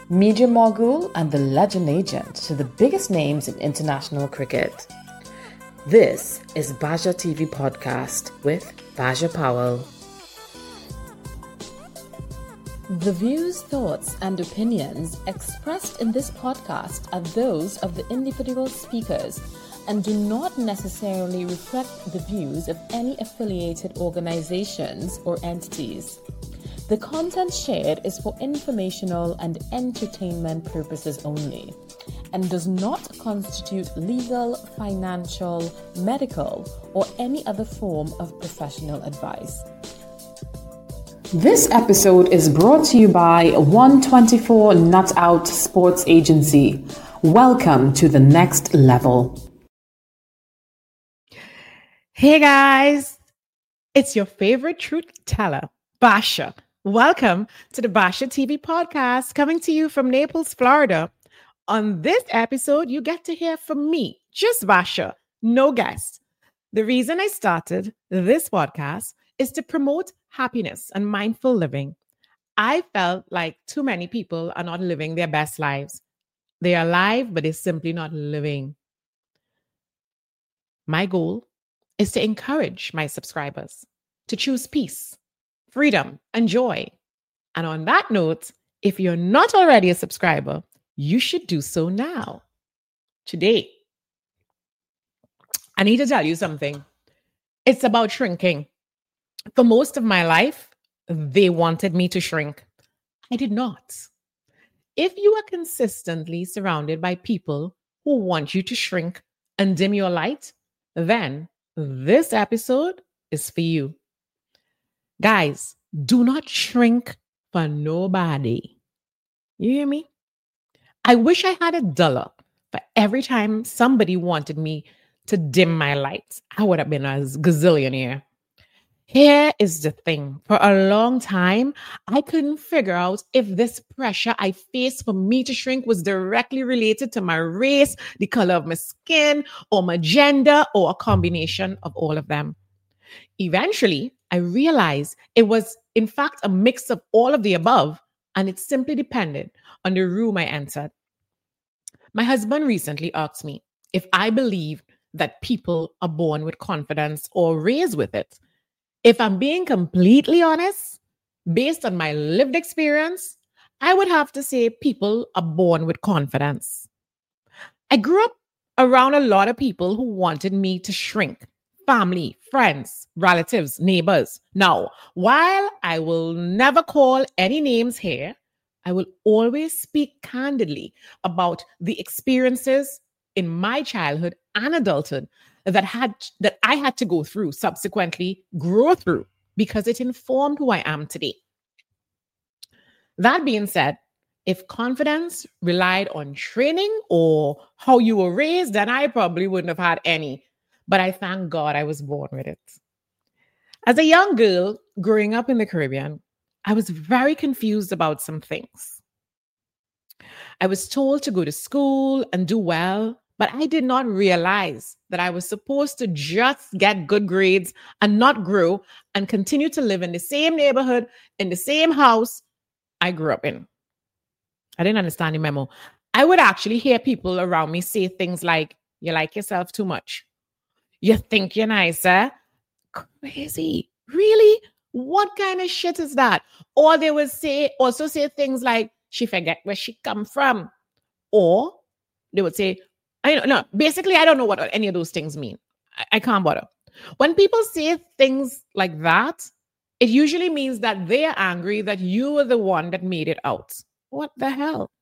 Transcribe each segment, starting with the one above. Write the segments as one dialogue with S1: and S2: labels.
S1: media mogul and the legend agent to the biggest names in international cricket. This is Baja TV Podcast with Baja Powell. The views, thoughts, and opinions expressed in this podcast are those of the individual speakers and do not necessarily reflect the views of any affiliated organizations or entities. The content shared is for informational and entertainment purposes only and does not constitute legal, financial, medical, or any other form of professional advice. This episode is brought to you by 124 Nut Out Sports Agency. Welcome to the next level.
S2: Hey guys, it's your favorite truth teller, Basha. Welcome to the Basha TV podcast, coming to you from Naples, Florida. On this episode, you get to hear from me, just Basha, no guest. The reason I started this podcast is to promote happiness and mindful living. I felt like too many people are not living their best lives. They are alive, but they're simply not living. My goal is to encourage my subscribers to choose peace, freedom, and joy. And on that note, if you're not already a subscriber, you should do so now. Today, I need to tell you something. It's about shrinking. For most of my life, they wanted me to shrink. I did not. If you are consistently surrounded by people who want you to shrink and dim your light, then this episode is for you. Guys, do not shrink for nobody. You hear me? I wish I had $1 for every time somebody wanted me to dim my lights. I would have been a gazillionaire. Here is the thing. For a long time, I couldn't figure out if this pressure I faced for me to shrink was directly related to my race, the color of my skin, or my gender, or a combination of all of them. Eventually, I realized it was, in fact, a mix of all of the above, and it simply depended on the room I entered. My husband recently asked me if I believe that people are born with confidence or raised with it. If I'm being completely honest, based on my lived experience, I would have to say people are born with confidence. I grew up around a lot of people who wanted me to shrink. Family, friends, relatives, neighbors. Now, while I will never call any names here, I will always speak candidly about the experiences in my childhood and adulthood that I had to go through, subsequently grow through, because it informed who I am today. That being said, if confidence relied on training or how you were raised, then I probably wouldn't have had any. But I thank God I was born with it. As a young girl growing up in the Caribbean, I was very confused about some things. I was told to go to school and do well, but I did not realize that I was supposed to just get good grades and not grow and continue to live in the same neighborhood, in the same house I grew up in. I didn't understand the memo. I would actually hear people around me say things like, "You like yourself too much. You think you're nicer." Crazy. Really? What kind of shit is that? Or they would also say things like, "She forget where she come from." Or they would say, basically, I don't know what any of those things mean. I can't bother. When people say things like that, it usually means that they are angry that you were the one that made it out. What the hell?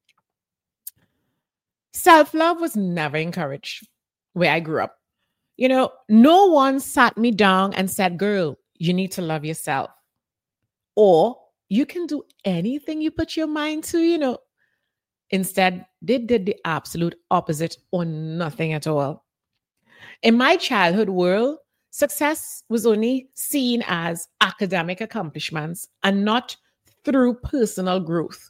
S2: Self-love was never encouraged where I grew up. No one sat me down and said, "Girl, you need to love yourself." Or you can do anything you put your mind to. Instead, they did the absolute opposite or nothing at all. In my childhood world, success was only seen as academic accomplishments and not through personal growth.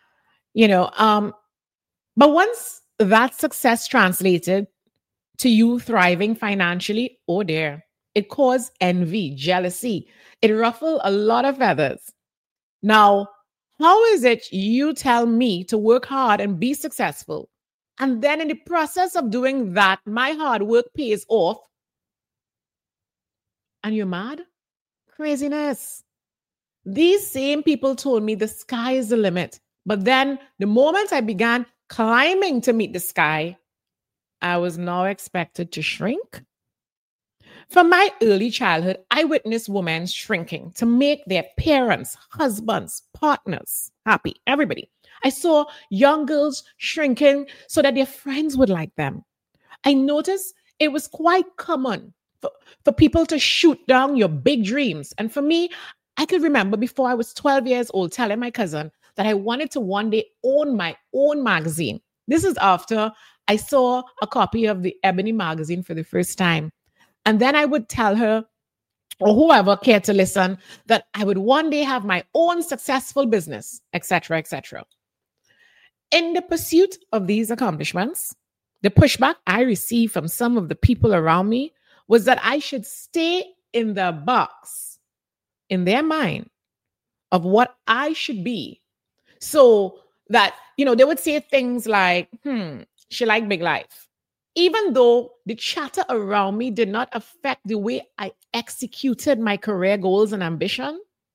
S2: But once that success translated to you thriving financially, oh dear, it caused envy, jealousy. It ruffled a lot of feathers. Now, How is it you tell me to work hard and be successful? And then in the process of doing that, my hard work pays off. And you're mad? Craziness. These same people told me the sky is the limit. But then the moment I began climbing to meet the sky, I was now expected to shrink. From my early childhood, I witnessed women shrinking to make their parents, husbands, partners happy, everybody. I saw young girls shrinking so that their friends would like them. I noticed it was quite common for people to shoot down your big dreams. And for me, I could remember before I was 12 years old telling my cousin that I wanted to one day own my own magazine. This is after I saw a copy of the Ebony magazine for the first time. And then I would tell her, or whoever cared to listen, that I would one day have my own successful business, etc., etc. In the pursuit of these accomplishments, the pushback I received from some of the people around me was that I should stay in the box, in their mind, of what I should be. So that, they would say things like, she like big life. Even though the chatter around me did not affect the way I executed my career goals and ambition.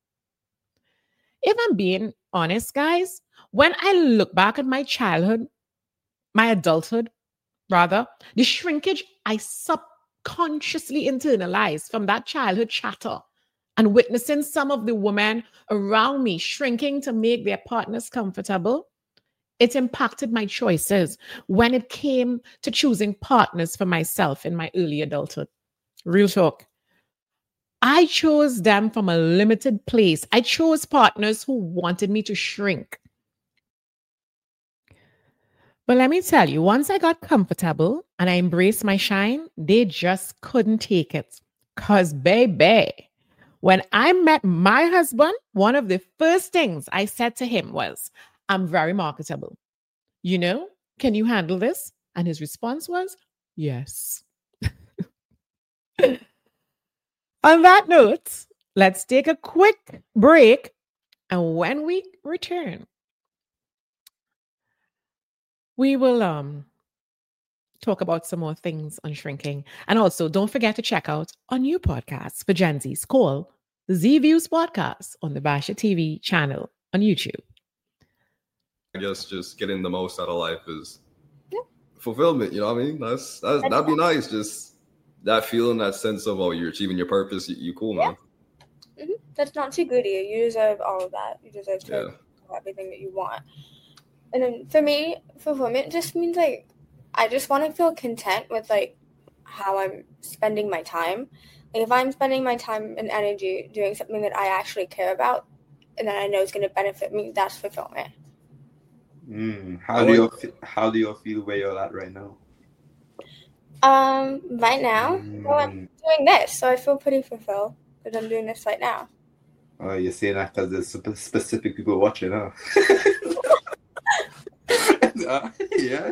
S2: If I'm being honest, guys, when I look back at my childhood, my adulthood, rather, the shrinkage I subconsciously internalized from that childhood chatter and witnessing some of the women around me shrinking to make their partners comfortable, it impacted my choices when it came to choosing partners for myself in my early adulthood. Real talk. I chose them from a limited place. I chose partners who wanted me to shrink. But let me tell you, once I got comfortable and I embraced my shine, they just couldn't take it. Because, baby, when I met my husband, one of the first things I said to him was, I'm very marketable. Can you handle this? And his response was, yes. On that note, let's take a quick break. And when we return, we will talk about some more things on shrinking. And also, don't forget to check out our new podcast for Gen Z's called the Z Views Podcast on the Basha TV channel on YouTube.
S3: I guess just getting the most out of life is fulfillment. You know what I mean? That'd be nice. Just that feeling, that sense of, you're achieving your purpose. You cool, man.
S4: Mm-hmm. That's not too greedy. You deserve all of that. You deserve to have everything that you want. And then for me, fulfillment just means I just want to feel content with how I'm spending my time. If I'm spending my time and energy doing something that I actually care about and that I know is going to benefit me, that's fulfillment.
S5: How do you feel where you're at right now?
S4: Right now, I'm doing this, so I feel pretty fulfilled that I'm doing this right now.
S5: Oh, you're saying that because there's specific people watching, huh? Yeah.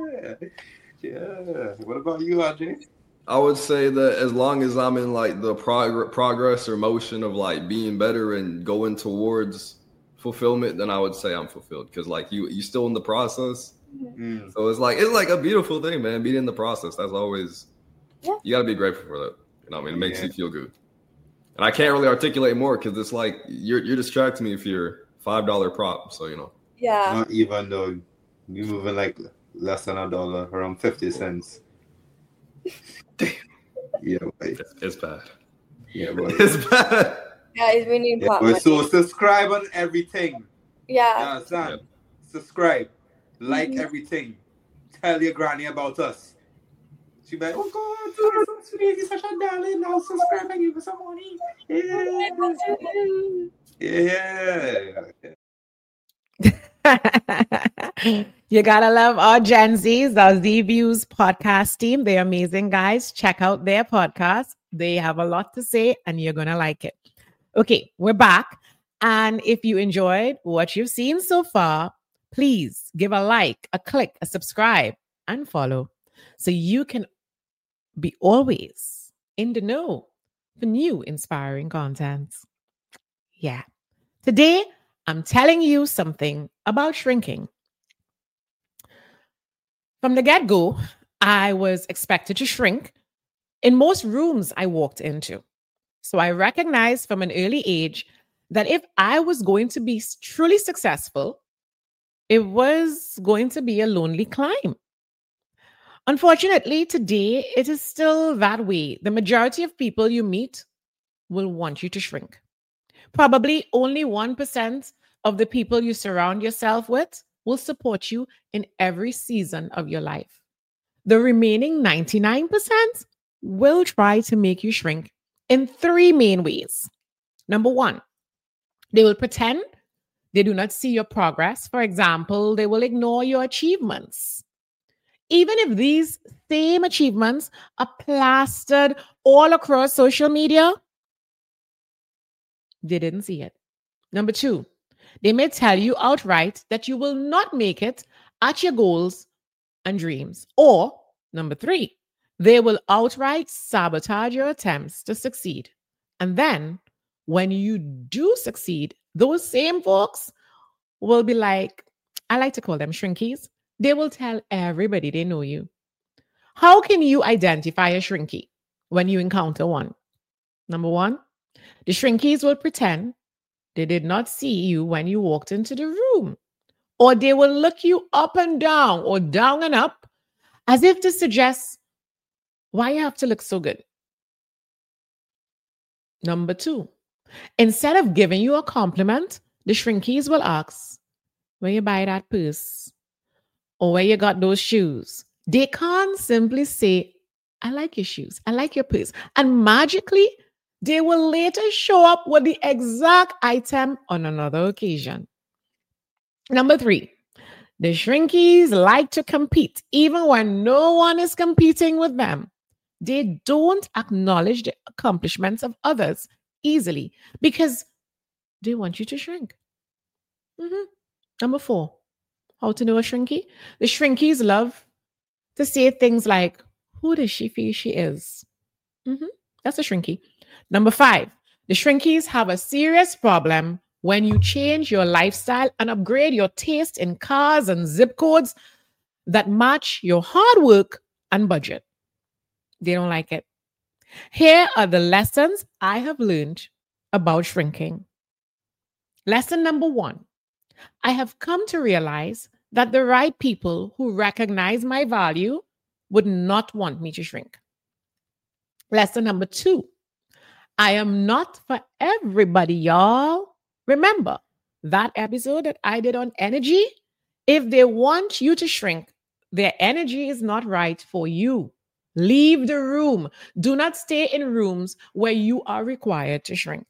S5: What about you, Ajay?
S3: I would say that as long as I'm in the progress or motion of being better and going towards fulfillment, then I would say I'm fulfilled because you still in the process. Mm-hmm. So it's like a beautiful thing, man. Being in the process, that's always you got to be grateful for that. It makes you feel good. And I can't really articulate more because it's you're distracting me if you're $5 prop. So
S4: Yeah.
S5: Not even though you're moving less than $1, around 50 cents.
S3: Damn.
S5: Yeah, boy.
S3: It's bad.
S5: Yeah, boy.
S3: It's bad.
S4: Guys, we need
S5: money. So subscribe on everything.
S4: Yeah.
S5: Understand? Subscribe. Like everything. Tell your granny about us. She be like, oh God, he's such a darling. Now subscribe and give us some money. Yeah.
S2: You gotta love our Gen Zs, our Z Views podcast team. They're amazing guys. Check out their podcast. They have a lot to say and you're gonna like it. Okay, we're back. And if you enjoyed what you've seen so far, please give a like, a click, a subscribe, and follow so you can be always in the know for new inspiring content. Yeah. Today, I'm telling you something about shrinking. From the get-go, I was expected to shrink in most rooms I walked into. So I recognized from an early age that if I was going to be truly successful, it was going to be a lonely climb. Unfortunately, today it is still that way. The majority of people you meet will want you to shrink. Probably only 1% of the people you surround yourself with will support you in every season of your life. The remaining 99% will try to make you shrink in three main ways. Number one, they will pretend they do not see your progress. For example, they will ignore your achievements. Even if these same achievements are plastered all across social media, they didn't see it. Number two, they may tell you outright that you will not make it at your goals and dreams. Or number three, they will outright sabotage your attempts to succeed. And then when you do succeed, those same folks will be like, I like to call them shrinkies. They will tell everybody they know you. How can you identify a shrinky when you encounter one? Number one, the shrinkies will pretend they did not see you when you walked into the room, or they will look you up and down or down and up as if to suggest why you have to look so good. Number two, instead of giving you a compliment, the shrinkies will ask, where you buy that purse? Or where you got those shoes? They can't simply say, I like your shoes, I like your purse. And magically, they will later show up with the exact item on another occasion. Number three, the shrinkies like to compete even when no one is competing with them. They don't acknowledge the accomplishments of others easily because they want you to shrink. Number four, how to know a shrinky? The shrinkies love to say things like, who does she feel she is? That's a shrinky. Number five, the shrinkies have a serious problem when you change your lifestyle and upgrade your taste in cars and zip codes that match your hard work and budget. They don't like it. Here are the lessons I have learned about shrinking. Lesson number one, I have come to realize that the right people who recognize my value would not want me to shrink. Lesson number two, I am not for everybody, y'all. Remember that episode that I did on energy? If they want you to shrink, their energy is not right for you. Leave the room. Do not stay in rooms where you are required to shrink.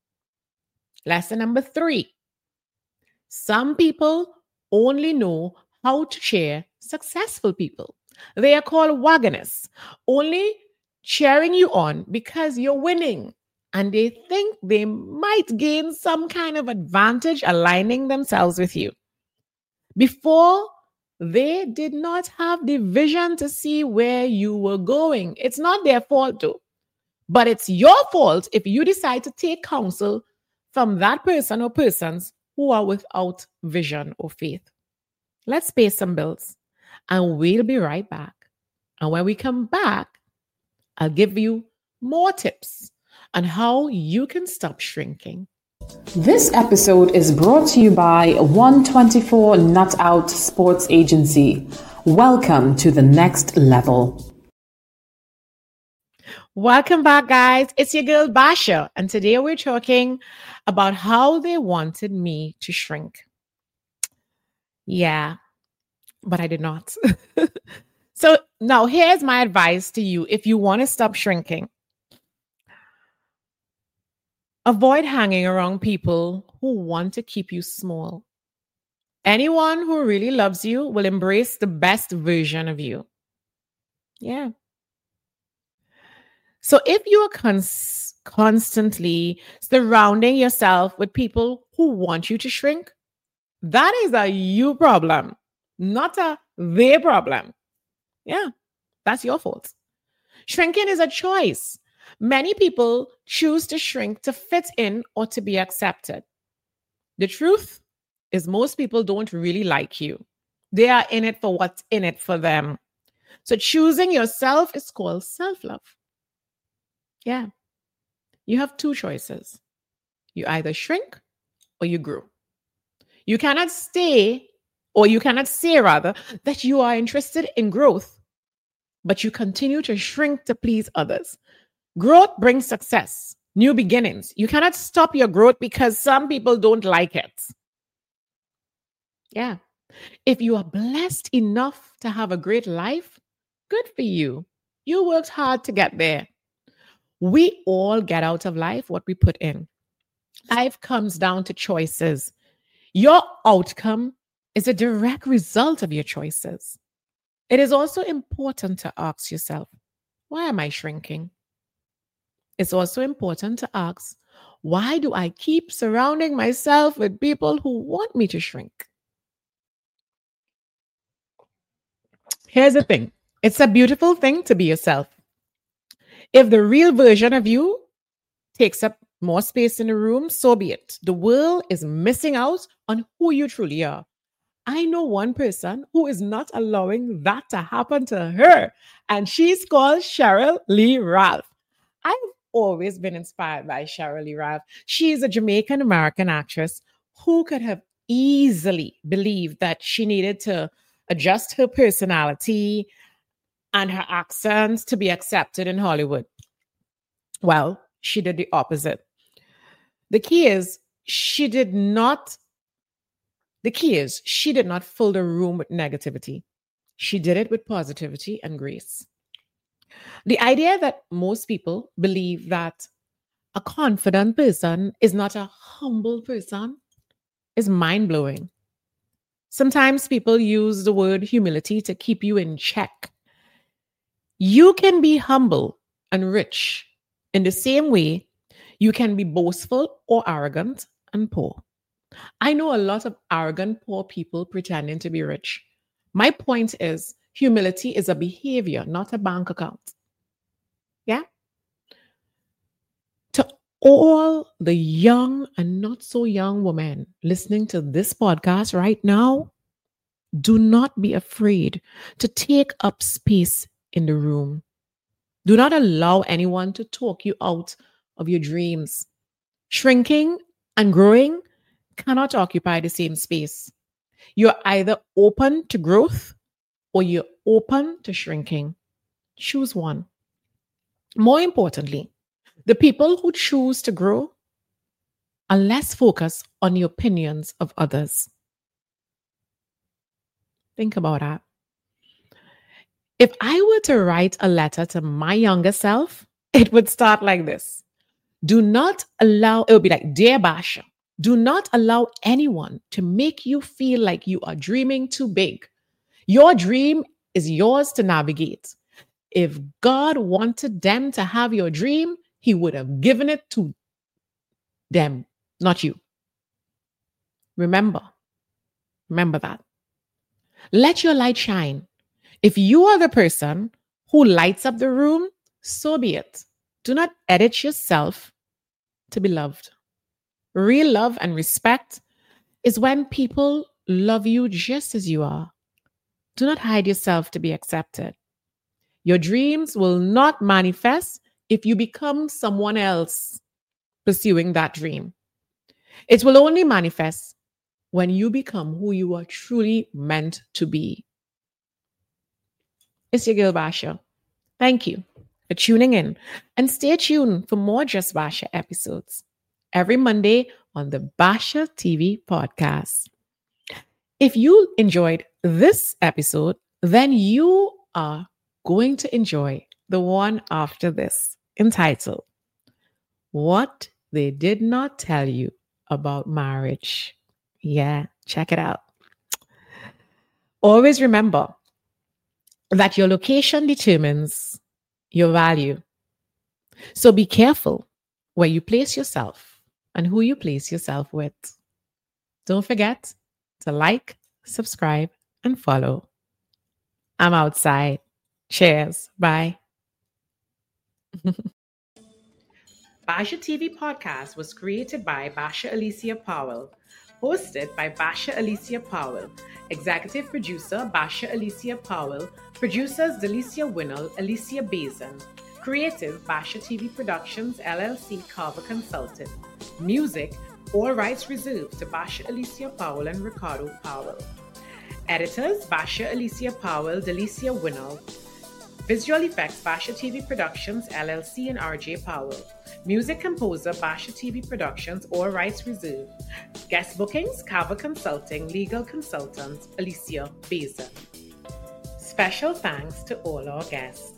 S2: Lesson number three, some people only know how to cheer successful people. They are called wagonists, only cheering you on because you're winning. And they think they might gain some kind of advantage aligning themselves with you. Before, they did not have the vision to see where you were going. It's not their fault though. But it's your fault if you decide to take counsel from that person or persons who are without vision or faith. Let's pay some bills and we'll be right back. And when we come back, I'll give you more tips on how you can stop shrinking.
S1: This episode is brought to you by 124 Nut Out Sports Agency. Welcome to the next level.
S2: Welcome back, guys. It's your girl Basha, and today we're talking about how they wanted me to shrink. Yeah, but I did not. So now here's my advice to you if you want to stop shrinking. Avoid hanging around people who want to keep you small. Anyone who really loves you will embrace the best version of you. Yeah. So if you are constantly surrounding yourself with people who want you to shrink, that is a you problem, not a they problem. Yeah, that's your fault. Shrinking is a choice. Many people choose to shrink to fit in or to be accepted. The truth is most people don't really like you. They are in it for what's in it for them. So choosing yourself is called self-love. Yeah. You have two choices. You either shrink or you grow. You cannot say rather, that you are interested in growth, but you continue to shrink to please others. Growth brings success, new beginnings. You cannot stop your growth because some people don't like it. Yeah. If you are blessed enough to have a great life, good for you. You worked hard to get there. We all get out of life what we put in. Life comes down to choices. Your outcome is a direct result of your choices. It is also important to ask yourself, why am I shrinking? It's also important to ask, why do I keep surrounding myself with people who want me to shrink? Here's the thing. It's a beautiful thing to be yourself. If the real version of you takes up more space in the room, so be it. The world is missing out on who you truly are. I know one person who is not allowing that to happen to her, and she's called Cheryl Lee Ralph. I've always been inspired by Cheryl Lee Ralph. She's a Jamaican American actress who could have easily believed that she needed to adjust her personality and her accent to be accepted in Hollywood. Well, she did the opposite. The key is she did not fill the room with negativity. She did it with positivity and grace. The idea that most people believe that a confident person is not a humble person is mind-blowing. Sometimes people use the word humility to keep you in check. You can be humble and rich in the same way you can be boastful or arrogant and poor. I know a lot of arrogant, poor people pretending to be rich. My point is, humility is a behavior, not a bank account. Yeah? To all the young and not so young women listening to this podcast right now, do not be afraid to take up space in the room. Do not allow anyone to talk you out of your dreams. Shrinking and growing cannot occupy the same space. You're either open to growth or you're open to shrinking. Choose one. More importantly, the people who choose to grow are less focused on the opinions of others. Think about that. If I were to write a letter to my younger self, it would start like this. It would be like, Dear Basha, do not allow anyone to make you feel like you are dreaming too big. Your dream is yours to navigate. If God wanted them to have your dream, He would have given it to them, not you. Remember that. Let your light shine. If you are the person who lights up the room, so be it. Do not edit yourself to be loved. Real love and respect is when people love you just as you are. Do not hide yourself to be accepted. Your dreams will not manifest if you become someone else pursuing that dream. It will only manifest when you become who you are truly meant to be. It's your girl Basha. Thank you for tuning in, and stay tuned for more Just Basha episodes every Monday on the Basha TV podcast. If you enjoyed this episode, then you are going to enjoy the one after this, entitled What They Did Not Tell You About Marriage. Yeah, check it out. Always remember that your location determines your value. So be careful where you place yourself and who you place yourself with. Don't forget to like, subscribe, and follow. I'm outside. Cheers. Bye. Basha TV Podcast was created by Basha Alicia Powell, Hosted by Basha Alicia Powell. Executive producer Basha Alicia Powell. Producers Delicia Winnell, Alicia Bazin. Creative Basha TV Productions LLC Carver Consulting. Music, all rights reserved to Basha Alicia Powell and Ricardo Powell. Editors Basha Alicia Powell, Delicia Winnell. Visual effects Basha TV Productions LLC and RJ Powell. Music composer Basha TV Productions, all rights reserved. Guest bookings Carver Consulting, legal consultant Alicia Bazin. Special thanks to all our guests.